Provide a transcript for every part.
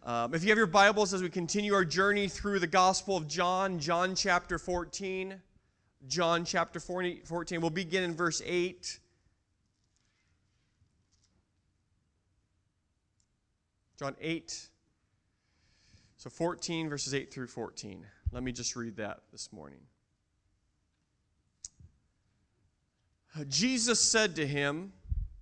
If you have your Bibles, as we continue our journey through the Gospel of John, John chapter 14, we'll begin in verse 8. John 8, so 14, verses 8 through 14. Let me just read that this morning. Jesus said to him,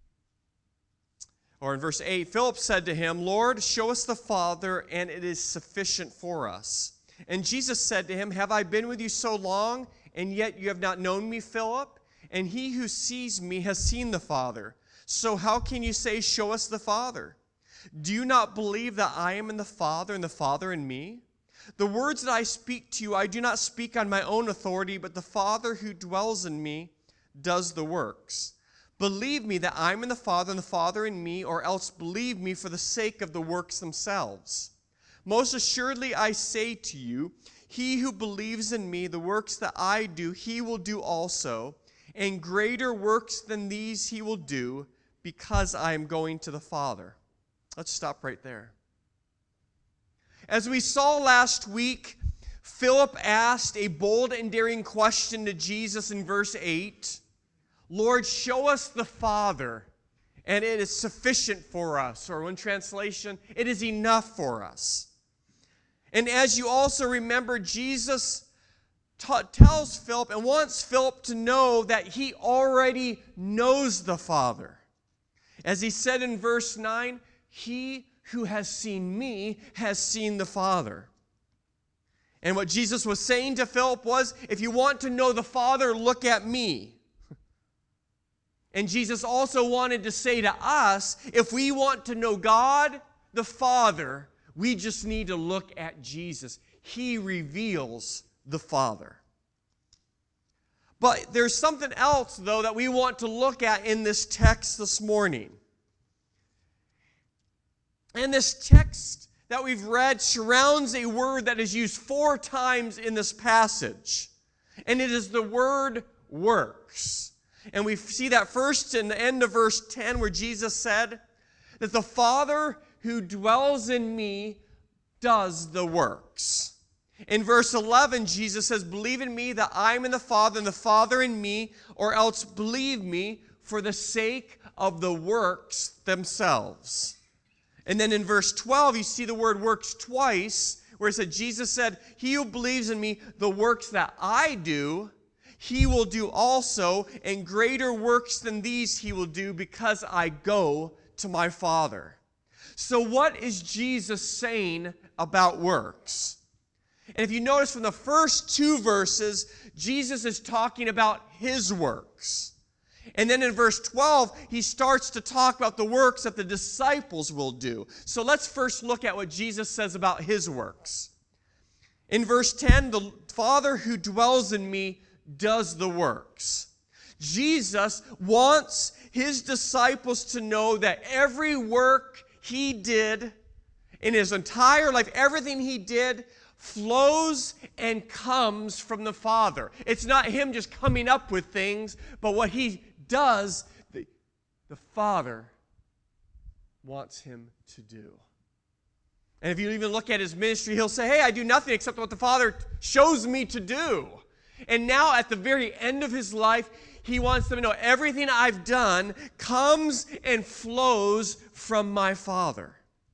or in verse 8, Philip said to him, Lord, show us the Father, and it is sufficient for us. And Jesus said to him, Have I been with you so long, and yet you have not known me, Philip? And he who sees me has seen the Father. So how can you say, Show us the Father? Do you not believe that I am in the Father, and the Father in me? The words that I speak to you, I do not speak on my own authority, but the Father who dwells in me does the works. Believe me that I am in the Father and the Father in me, or else believe me for the sake of the works themselves. Most assuredly I say to you, he who believes in me, the works that I do, he will do also, and greater works than these he will do, because I am going to the Father. Let's stop right there. As we saw last week, Philip asked a bold and daring question to Jesus in verse 8. Lord, show us the Father, and it is sufficient for us. Or one translation, it is enough for us. And as you also remember, Jesus tells Philip and wants Philip to know that he already knows the Father. As he said in verse 9, he who has seen me has seen the Father. And what Jesus was saying to Philip was, if you want to know the Father, look at me. And Jesus also wanted to say to us, if we want to know God, the Father, we just need to look at Jesus. He reveals the Father. But there's something else, though, that we want to look at in this text this morning. And this text that we've read surrounds a word that is used 4 times in this passage. And it is the word works. And we see that first in the end of verse 10 where Jesus said that the Father who dwells in me does the works. In verse 11, Jesus says, Believe in me that I am in the Father and the Father in me, or else believe me for the sake of the works themselves. And then in verse 12, you see the word works twice, where it said, Jesus said, He who believes in me, the works that I do, he will do also, and greater works than these he will do, because I go to my Father. So what is Jesus saying about works? And if you notice from the first 2 verses, Jesus is talking about his works. And then in verse 12, he starts to talk about the works that the disciples will do. So let's first look at what Jesus says about his works. In verse 10, the Father who dwells in me does the works. Jesus wants his disciples to know that every work he did in his entire life, everything he did, flows and comes from the Father. It's not him just coming up with things, but what he does, the Father wants him to do. And if you even look at his ministry, he'll say, Hey, I do nothing except what the Father shows me to do. And now at the very end of his life, he wants them to know everything I've done comes and flows from my Father.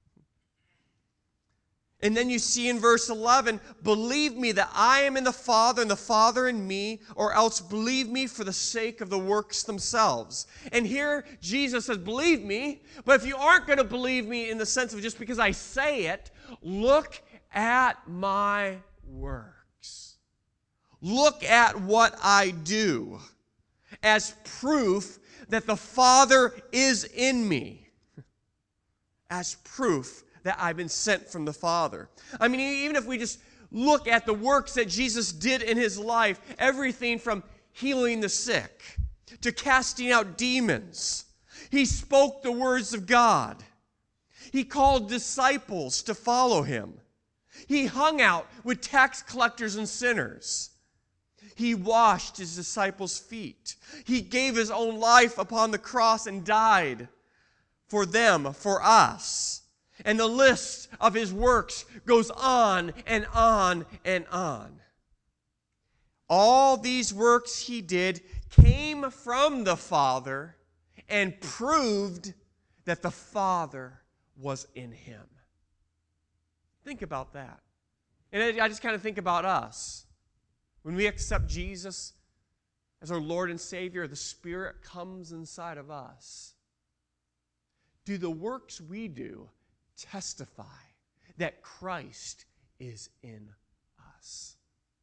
And then you see in verse 11, Believe me that I am in the Father and the Father in me, or else believe me for the sake of the works themselves. And here Jesus says, believe me, but if you aren't going to believe me in the sense of just because I say it, look at my works. Look at what I do as proof that the Father is in me, as proof that I've been sent from the Father. I mean, even if we just look at the works that Jesus did in his life, everything from healing the sick to casting out demons, he spoke the words of God. He called disciples to follow him. He hung out with tax collectors and sinners. He washed his disciples' feet. He gave his own life upon the cross and died for them, for us. And the list of his works goes on and on and on. All these works he did came from the Father and proved that the Father was in him. Think about that. And I just kind of think about us. When we accept Jesus as our Lord and Savior, the Spirit comes inside of us. Do the works we do testify that Christ is in us?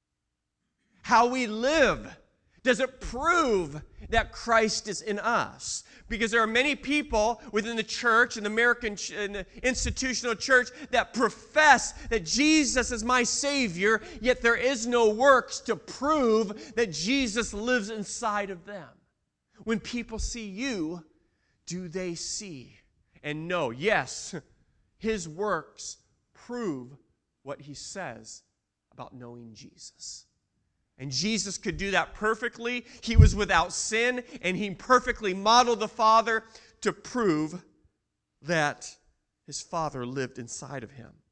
How we live, does it prove that Christ is in us? Because there are many people within the church, in the American in the institutional church, that profess that Jesus is my Savior, yet there is no works to prove that Jesus lives inside of them. When people see you, do they see and know, yes, his works prove what he says about knowing Jesus? And Jesus could do that perfectly. He was without sin, and he perfectly modeled the Father to prove that his Father lived inside of him.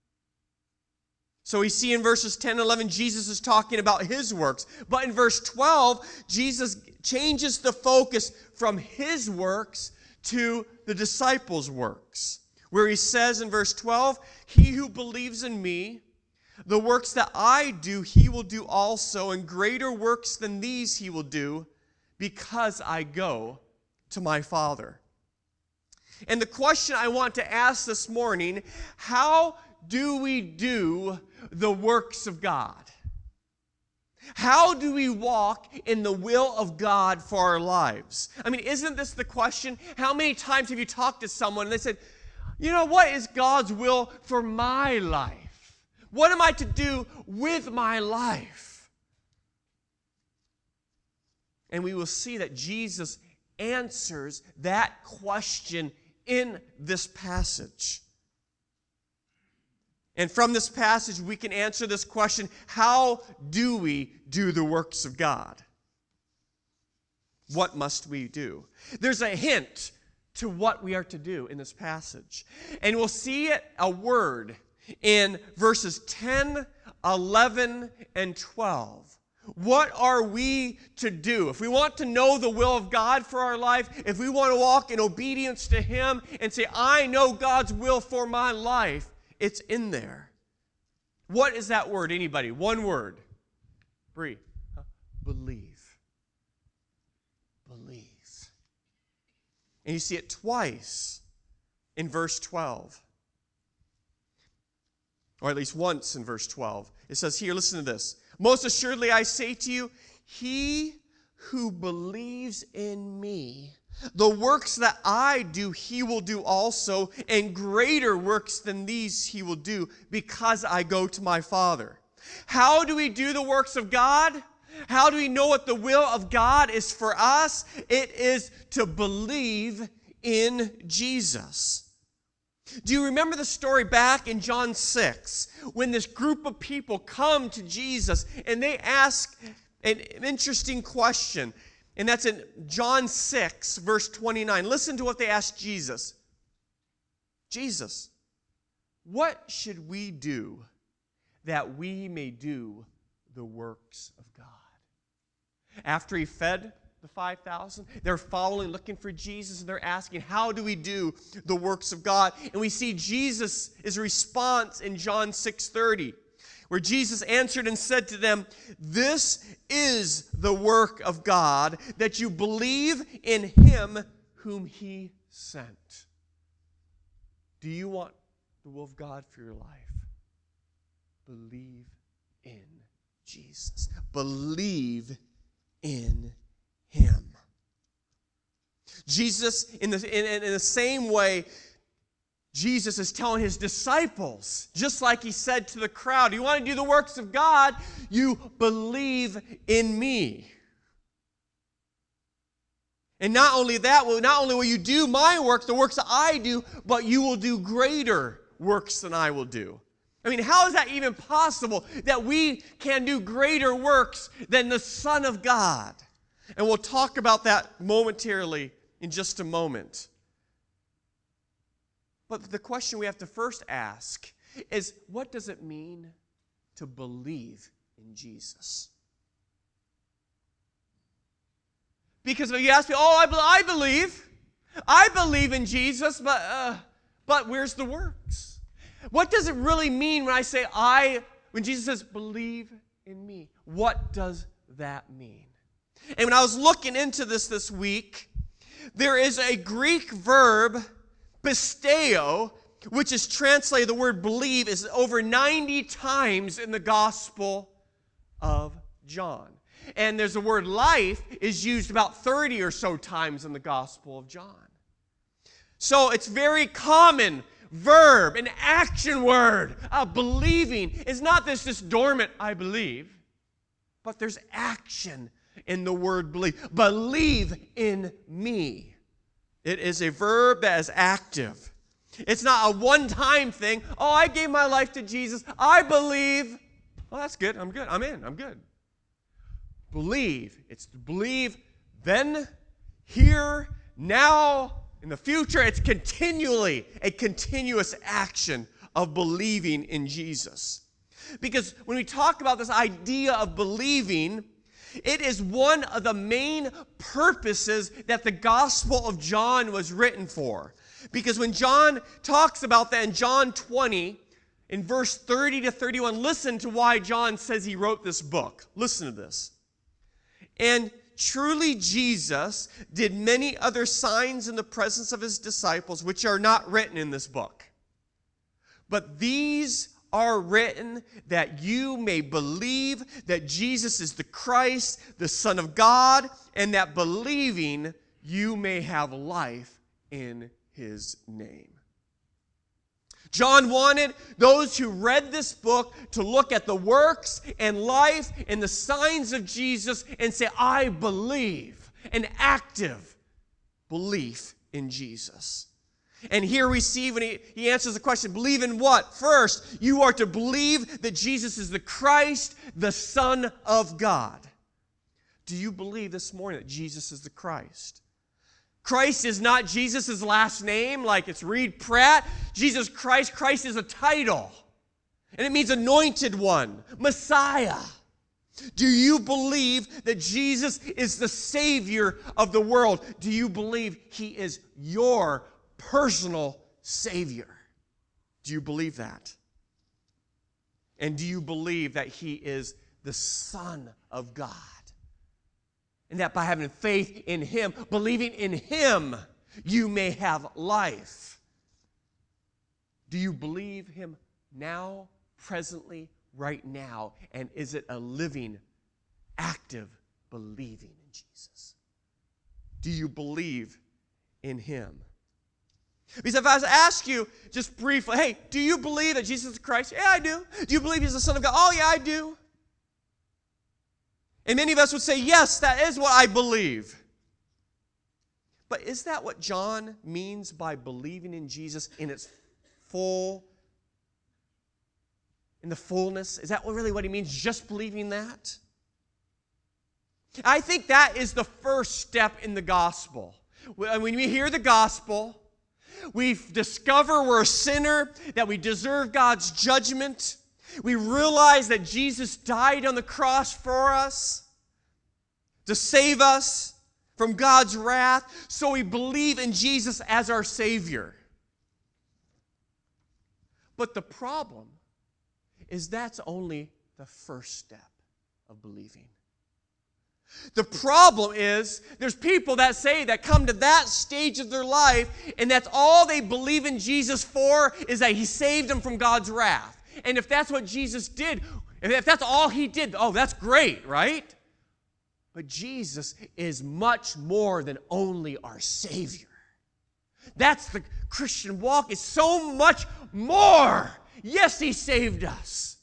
So we see in verses 10 and 11, Jesus is talking about his works. But in verse 12, Jesus changes the focus from his works to the disciples' works, where he says in verse 12, "He who believes in me, the works that I do, he will do also, and greater works than these he will do, because I go to my Father." And the question I want to ask this morning, how do we do the works of God? How do we walk in the will of God for our lives? I mean, isn't this the question? How many times have you talked to someone and they said, you know, what is God's will for my life? What am I to do with my life? And we will see that Jesus answers that question in this passage. And from this passage, we can answer this question, how do we do the works of God? What must we do? There's a hint to what we are to do in this passage. And we'll see it, a word, in verses 10, 11, and 12. What are we to do? If we want to know the will of God for our life, if we want to walk in obedience to him and say, I know God's will for my life, it's in there. What is that word? Anybody? One word. Bree. Believe. Believe. And you see it twice in verse 12. Or at least once in verse 12. It says here, listen to this. Most assuredly I say to you, he who believes in me, the works that I do, he will do also, and greater works than these he will do, because I go to my Father. How do we do the works of God? How do we know what the will of God is for us? It is to believe in Jesus. Do you remember the story back in John 6 when this group of people come to Jesus and they ask an interesting question? And that's in John 6, verse 29. Listen to what they asked Jesus. Jesus, what should we do that we may do the works of God? After he fed the 5,000, they're following, looking for Jesus, and they're asking, how do we do the works of God? And we see Jesus' response in John 6:30, where Jesus answered and said to them, this is the work of God, that you believe in him whom he sent. Do you want the will of God for your life? Believe in Jesus. Believe in him. Jesus, in the same way, Jesus is telling his disciples, just like he said to the crowd, you want to do the works of God, you believe in me. And not only that, not only will you do my works, the works that I do, but you will do greater works than I will do. I mean, how is that even possible that we can do greater works than the Son of God? And we'll talk about that momentarily in just a moment. But the question we have to first ask is, what does it mean to believe in Jesus? Because if you ask me, I believe in Jesus, but where's the works? What does it really mean when I say when Jesus says, believe in me? What does that mean? And when I was looking into this week, there is a Greek verb, pisteo, which is translated, the word believe, is over 90 times in the Gospel of John. And there's the word life is used about 30 or so times in the Gospel of John. So it's very common verb, an action word, believing. It's not this just dormant, I believe, but there's action in the word believe. Believe in me. It is a verb that is active. It's not a one-time thing. Oh, I gave my life to Jesus. I believe. Well, that's good. I'm good. I'm in. I'm good. Believe. It's to believe then, here, now, in the future. It's continually a continuous action of believing in Jesus. Because when we talk about this idea of believing, it is one of the main purposes that the Gospel of John was written for. Because when John talks about that in John 20, in verse 30 to 31, listen to why John says he wrote this book. Listen to this. And truly Jesus did many other signs in the presence of his disciples, which are not written in this book. But these are written that you may believe that Jesus is the Christ, the Son of God, and that believing you may have life in his name. John wanted those who read this book to look at the works and life and the signs of Jesus and say, I believe, an active belief in Jesus. And here we see when he answers the question, believe in what? First, you are to believe that Jesus is the Christ, the Son of God. Do you believe this morning that Jesus is the Christ? Christ is not Jesus' last name, like it's Reed Pratt. Jesus Christ, Christ is a title. And it means anointed one, Messiah. Do you believe that Jesus is the Savior of the world? Do you believe he is your personal Savior? Do you believe that? And do you believe that he is the Son of God? And that by having faith in him, believing in him, you may have life. Do you believe him now, presently, right now? And is it a living, active believing in Jesus? Do you believe in him? Because if I was to ask you just briefly, hey, do you believe that Jesus is Christ? Yeah, I do. Do you believe he's the Son of God? Oh, yeah, I do. And many of us would say, yes, that is what I believe. But is that what John means by believing in Jesus in its full, in the fullness? Is that really what he means, just believing that? I think that is the first step in the gospel. When we hear the gospel, we discover we're a sinner, that we deserve God's judgment. We realize that Jesus died on the cross for us to save us from God's wrath. So we believe in Jesus as our Savior. But the problem is that's only the first step of believing. The problem is there's people that come to that stage of their life, and that's all they believe in Jesus for, is that he saved them from God's wrath. And if that's what Jesus did, if that's all he did, oh, that's great, right? But Jesus is much more than only our Savior. That's the Christian walk. It's so much more. Yes, he saved us.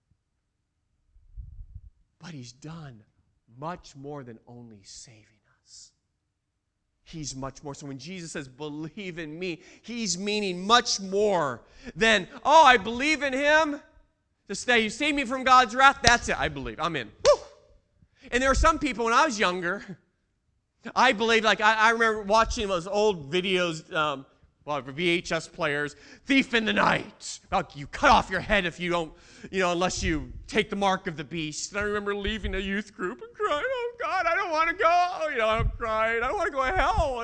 But he's done much more than only saving us. He's much more. So when Jesus says, believe in me, he's meaning much more than, oh, I believe in him. Just that you saved me from God's wrath. That's it. I believe. I'm in. Woo! And there are some people, when I was younger, I believed, like I remember watching those old videos, Well, for VHS players, Thief in the Night. Well, you cut off your head if you don't, unless you take the mark of the beast. And I remember leaving a youth group and crying, oh, God, I don't want to go. I'm crying. I don't want to go to hell.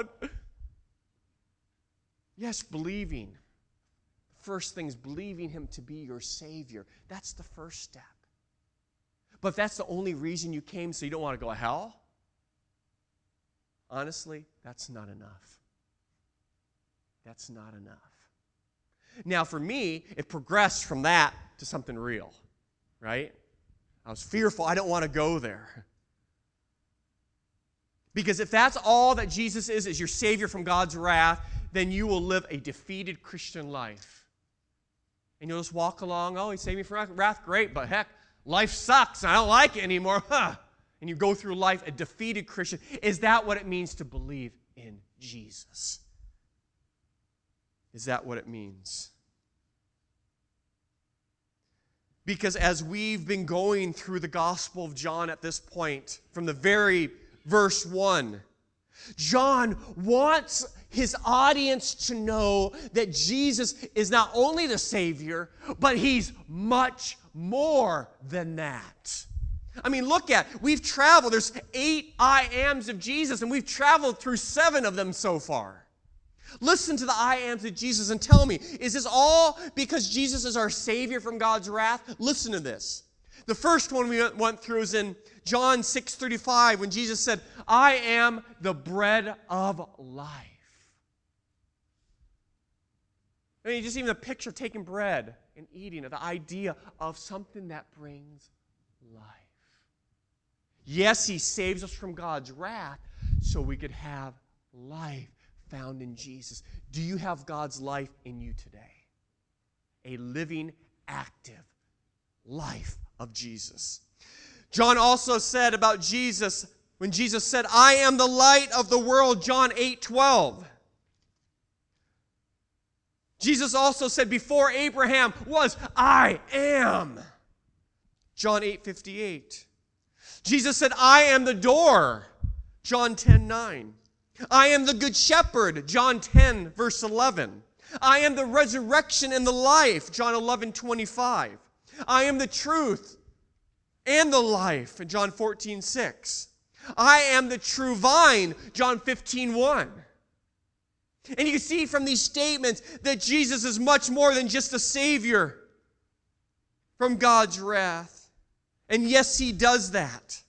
Yes, believing. First thing is believing him to be your Savior. That's the first step. But if that's the only reason you came, so you don't want to go to hell, honestly, that's not enough. That's not enough. Now, for me, it progressed from that to something real, right? I was fearful. I don't want to go there. Because if that's all that Jesus is your Savior from God's wrath, then you will live a defeated Christian life. And you'll just walk along, oh, he saved me from wrath, great, but heck, life sucks, I don't like it anymore, And you go through life a defeated Christian. Is that what it means to believe in Jesus? Is that what it means? Because as we've been going through the Gospel of John at this point, from the very verse 1, John wants his audience to know that Jesus is not only the Savior, but he's much more than that. I mean, look at it. We've traveled. There's 8 I ams of Jesus, and we've traveled through 7 of them so far. Listen to the I ams of Jesus and tell me, is this all because Jesus is our Savior from God's wrath? Listen to this. The first one we went through is in John 6:35 when Jesus said, I am the bread of life. I mean, just even the picture of taking bread and eating it, the idea of something that brings life. Yes, he saves us from God's wrath so we could have life found in Jesus. Do you have God's life in you today? A living, active life of Jesus. John also said about Jesus, when Jesus said, I am the light of the world, John 8:12. Jesus also said, before Abraham was, I am. John 8:58. Jesus said, I am the door. John 10:9. I am the good shepherd. John 10, verse 11. I am the resurrection and the life. John 11:25. I am the truth and the life. In John 14:6. I am the true vine. John 15:1. And you can see from these statements that Jesus is much more than just a Savior from God's wrath. And yes, he does that.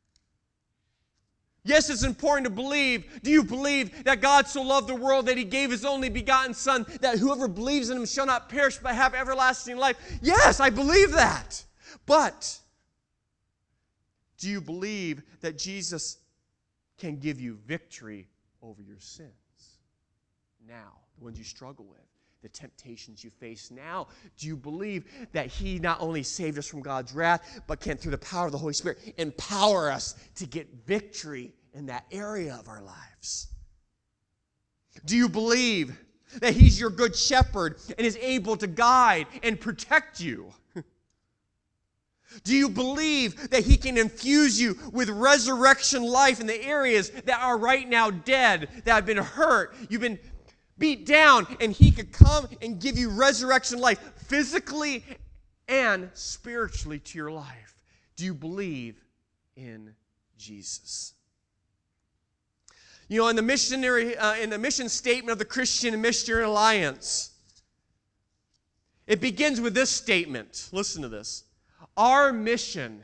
Yes, it's important to believe. Do you believe that God so loved the world that he gave his only begotten Son, that whoever believes in him shall not perish but have everlasting life? Yes, I believe that. But do you believe that Jesus can give you victory over your sins? Now, the ones you struggle with, the temptations you face now. Do you believe that he not only saved us from God's wrath, but can, through the power of the Holy Spirit, empower us to get victory in that area of our lives? Do you believe that he's your good shepherd and is able to guide and protect you? Do you believe that he can infuse you with resurrection life in the areas that are right now dead, that have been hurt, you've been beat down, and he could come and give you resurrection life physically and spiritually to your life? Do you believe in Jesus? You know, in the mission statement of the Christian Missionary Alliance, it begins with this statement. Listen to this. Our mission,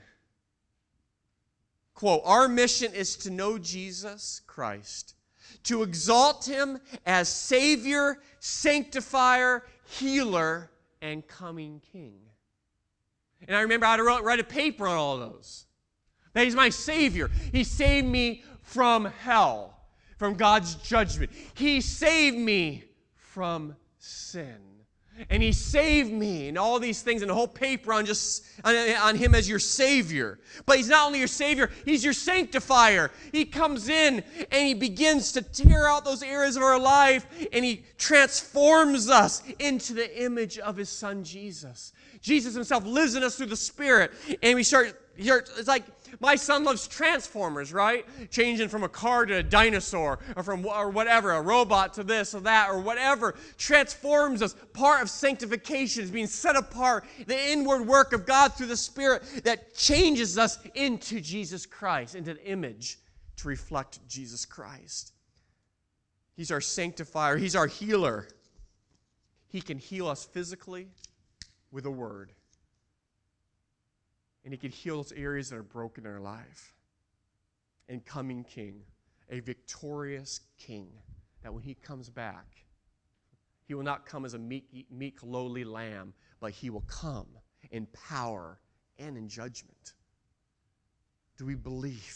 quote, our mission is to know Jesus Christ, to exalt him as Savior, Sanctifier, Healer, and coming King. And I remember I had to write a paper on all of those. That he's my Savior. He saved me from hell, from God's judgment. He saved me from sin. And he saved me, and all these things, and the whole paper on him as your Savior. But he's not only your Savior, he's your sanctifier. He comes in and he begins to tear out those areas of our life, and he transforms us into the image of his Son Jesus. Jesus himself lives in us through the Spirit, and it's like My son loves Transformers, right? Changing from a car to a dinosaur, or whatever, a robot to this or that, or whatever transforms us. Part of sanctification is being set apart, the inward work of God through the Spirit that changes us into Jesus Christ, into the image to reflect Jesus Christ. He's our sanctifier. He's our healer. He can heal us physically with a word. And He can heal those areas that are broken in our life. And coming King, a victorious King, that when He comes back, He will not come as a meek, lowly lamb, but He will come in power and in judgment. Do we believe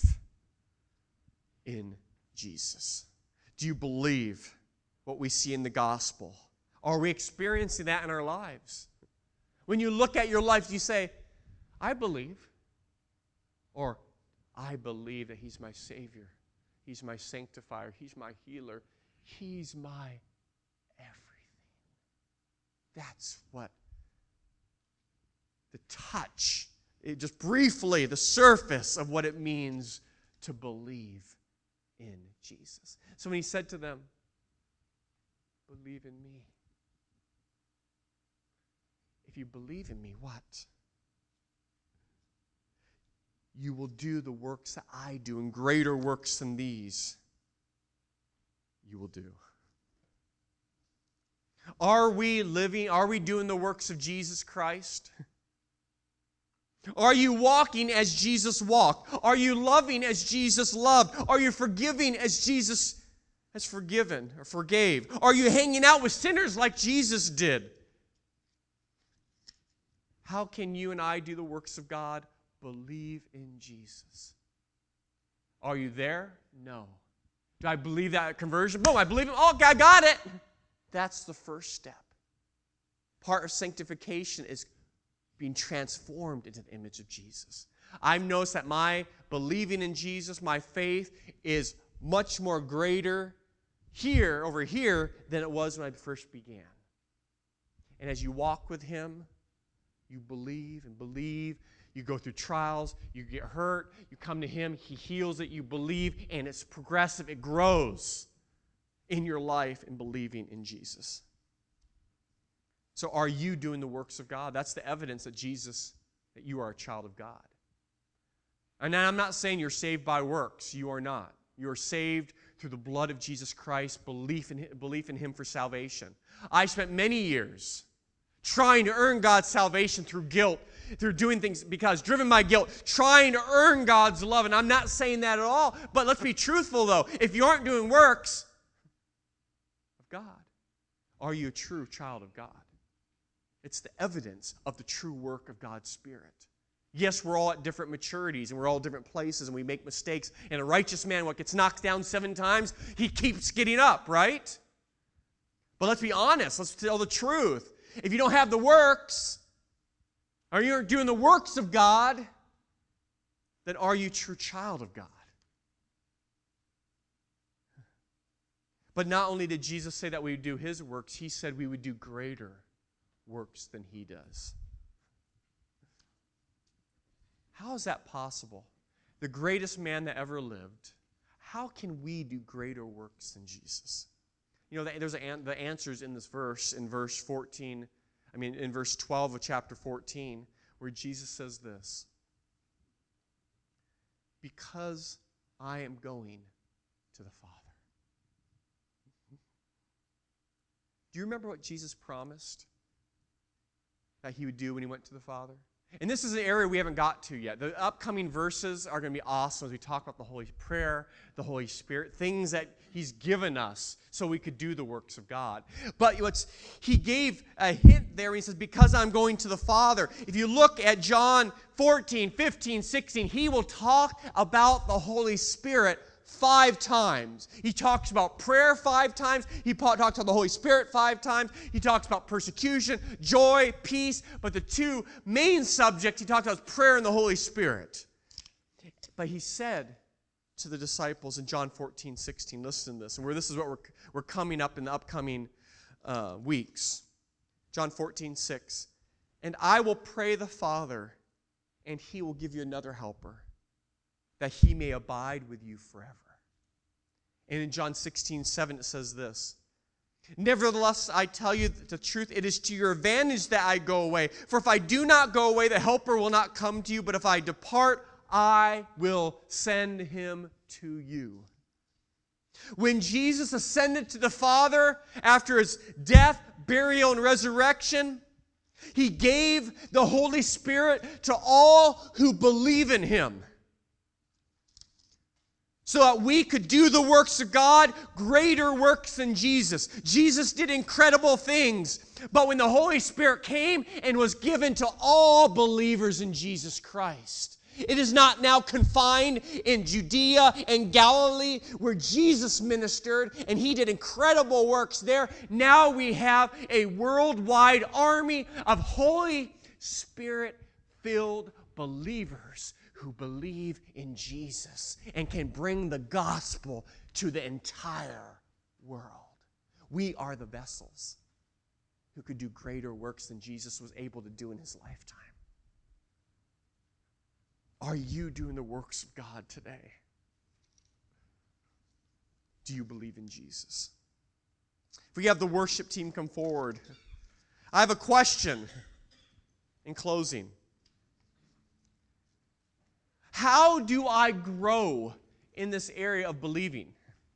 in Jesus? Do you believe what we see in the gospel? Are we experiencing that in our lives? When you look at your life, do you say, I believe, or I believe that He's my Savior, He's my sanctifier, He's my healer, He's my everything. That's what the touch, just briefly, the surface of what it means to believe in Jesus. So when He said to them, believe in me. If you believe in me, what? You will do the works that I do, and greater works than these you will do. Are we doing the works of Jesus Christ? Are you walking as Jesus walked? Are you loving as Jesus loved? Are you forgiving as Jesus has forgiven or forgave? Are you hanging out with sinners like Jesus did? How can you and I do the works of God? Believe in Jesus. Are you there? No. Do I believe that at conversion? Boom, I believe it. Oh, I got it. That's the first step. Part of sanctification is being transformed into the image of Jesus. I've noticed that my believing in Jesus, my faith, is much more greater over here, than it was when I first began. And as you walk with Him, you believe and believe. You go through trials, you get hurt, you come to Him, He heals it, you believe, and it's progressive. It grows in your life in believing in Jesus. So are you doing the works of God? That's the evidence that you are a child of God. And I'm not saying you're saved by works. You are not. You are saved through the blood of Jesus Christ, belief in Him for salvation. I spent many years trying to earn God's salvation through guilt, through doing things driven by guilt, trying to earn God's love. And I'm not saying that at all. But let's be truthful, though. If you aren't doing works of God, are you a true child of God? It's the evidence of the true work of God's Spirit. Yes, we're all at different maturities, and we're all at different places, and we make mistakes. And a righteous man, what gets knocked down 7 times, he keeps getting up, right? But let's be honest. Let's tell the truth. If you don't have the works, or you're doing the works of God, then are you a true child of God? But not only did Jesus say that we would do His works, He said we would do greater works than He does. How is that possible? The greatest man that ever lived, how can we do greater works than Jesus? You know, there's the answers in this verse, in verse 12 of chapter 14, where Jesus says this: because I am going to the Father. Do you remember what Jesus promised that He would do when He went to the Father? And this is an area we haven't got to yet. The upcoming verses are going to be awesome as we talk about the Holy Prayer, the Holy Spirit, things that He's given us so we could do the works of God. But He gave a hint there. He says, because I'm going to the Father. If you look at John 14, 15, 16, He will talk about the Holy Spirit 5 times. He talks about prayer 5 times. He talks about the Holy Spirit 5 times. He talks about persecution, joy, peace. But the 2 main subjects He talks about is prayer and the Holy Spirit. But He said to the disciples in John 14, 16, listen to this, and this is what we're coming up in the upcoming weeks. John 14, 6. And I will pray the Father, and He will give you another helper, that he may abide with you forever. And in John 16:7 it says this, nevertheless, I tell you the truth, it is to your advantage that I go away. For if I do not go away, the Helper will not come to you, but if I depart, I will send him to you. When Jesus ascended to the Father after his death, burial, and resurrection, he gave the Holy Spirit to all who believe in him, so that we could do the works of God, greater works than Jesus. Jesus did incredible things, but when the Holy Spirit came and was given to all believers in Jesus Christ, it is not now confined in Judea and Galilee where Jesus ministered and he did incredible works there. Now we have a worldwide army of Holy Spirit-filled believers who believe in Jesus and can bring the gospel to the entire world. We are the vessels who could do greater works than Jesus was able to do in his lifetime. Are you doing the works of God today? Do you believe in Jesus? If we have the worship team come forward, I have a question in closing. How do I grow in this area of believing?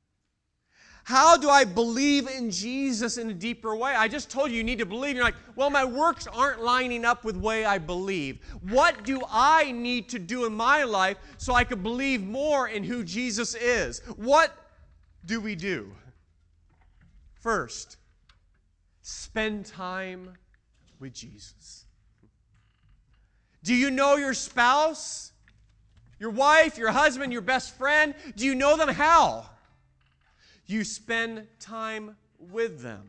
How do I believe in Jesus in a deeper way? I just told you need to believe. You're like, well, my works aren't lining up with the way I believe. What do I need to do in my life so I can believe more in who Jesus is? What do we do? First, spend time with Jesus. Do you know your spouse, your wife, your husband, your best friend? Do you know them? How? You spend time with them.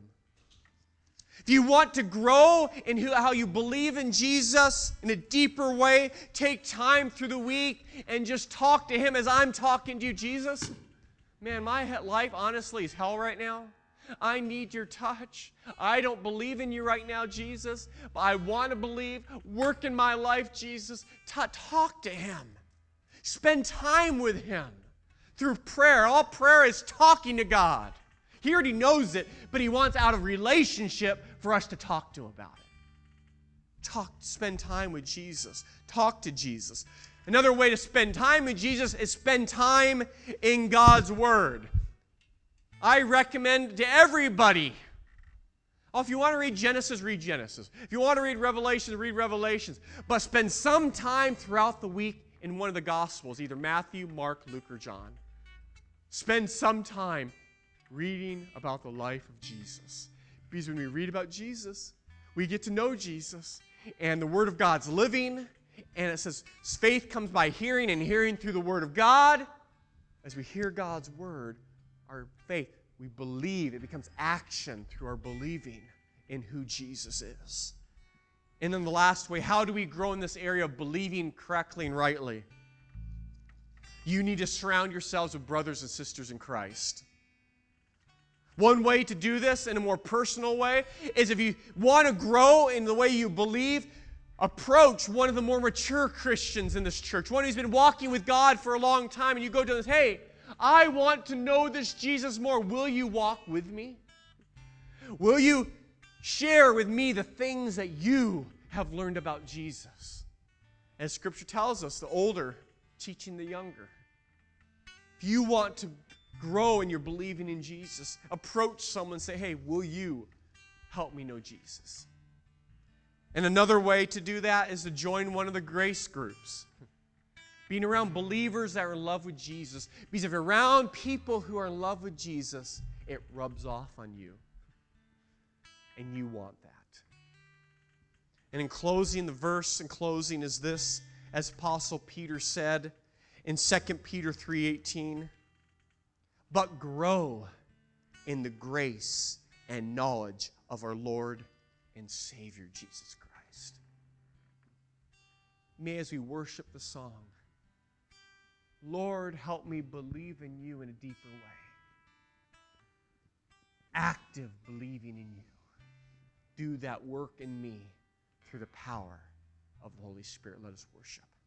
If you want to grow in how you believe in Jesus in a deeper way, take time through the week and just talk to him as I'm talking to you. Jesus, man, my life honestly is hell right now. I need your touch. I don't believe in you right now, Jesus, but I want to believe. Work in my life, Jesus. Talk to him. Spend time with him. Through prayer. All prayer is talking to God. He already knows it, but he wants out of relationship for us to talk to him about it. Spend time with Jesus. Talk to Jesus. Another way to spend time with Jesus is spend time in God's Word. I recommend to everybody, if you want to read Genesis, read Genesis. If you want to read Revelations, read Revelations. But spend some time throughout the week in one of the Gospels, either Matthew, Mark, Luke, or John. Spend some time reading about the life of Jesus. Because when we read about Jesus, we get to know Jesus. And the Word of God's living. And it says faith comes by hearing, and hearing through the Word of God. As we hear God's Word, our faith, we believe. It becomes action through our believing in who Jesus is. And then the last way, how do we grow in this area of believing correctly and rightly? You need to surround yourselves with brothers and sisters in Christ. One way to do this in a more personal way is if you want to grow in the way you believe, approach one of the more mature Christians in this church, one who's been walking with God for a long time, and you go to them, hey, I want to know this Jesus more. Will you walk with me? Will you share with me the things that you have learned about Jesus? As Scripture tells us, the older teaching the younger. If you want to grow in your believing in Jesus, approach someone and say, hey, will you help me know Jesus? And another way to do that is to join one of the grace groups. Being around believers that are in love with Jesus. Because if you're around people who are in love with Jesus, it rubs off on you. And you want that. And in closing, the verse in closing is this, as Apostle Peter said in 2 Peter 3:18, but grow in the grace and knowledge of our Lord and Savior Jesus Christ. May, as we worship the song, Lord, help me believe in you in a deeper way. Active believing in you. Do that work in me through the power of the Holy Spirit. Let us worship.